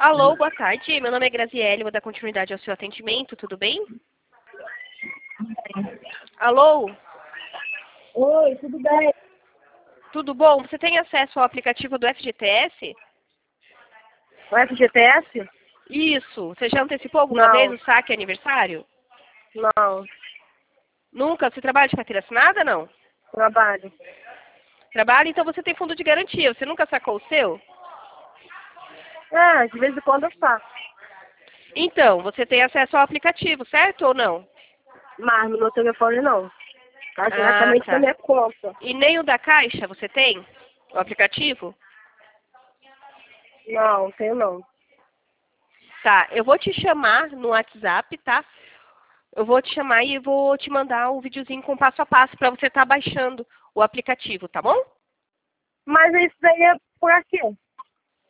Alô, boa tarde. Meu nome é Graziele, vou dar continuidade ao seu atendimento, tudo bem? Alô, Oi, tudo bem? tudo bom? Você tem acesso ao aplicativo do FGTS? O FGTS? Isso. Você já antecipou alguma Não, vez o saque aniversário? não. Nunca? Você trabalha de carteira assinada, não? Trabalho. Trabalha, então você tem fundo de garantia. Você nunca sacou o seu? De vez em quando eu faço. Então, você tem acesso ao aplicativo, certo ou não? Mas no meu telefone não. Tá Ah, diretamente na tá. minha conta. E nem o da Caixa você tem? O aplicativo? Não, tenho não. Tá, eu vou te chamar no WhatsApp, tá? Eu vou te chamar e vou te mandar um videozinho com passo a passo para você estar baixando o aplicativo, tá bom? Mas isso daí é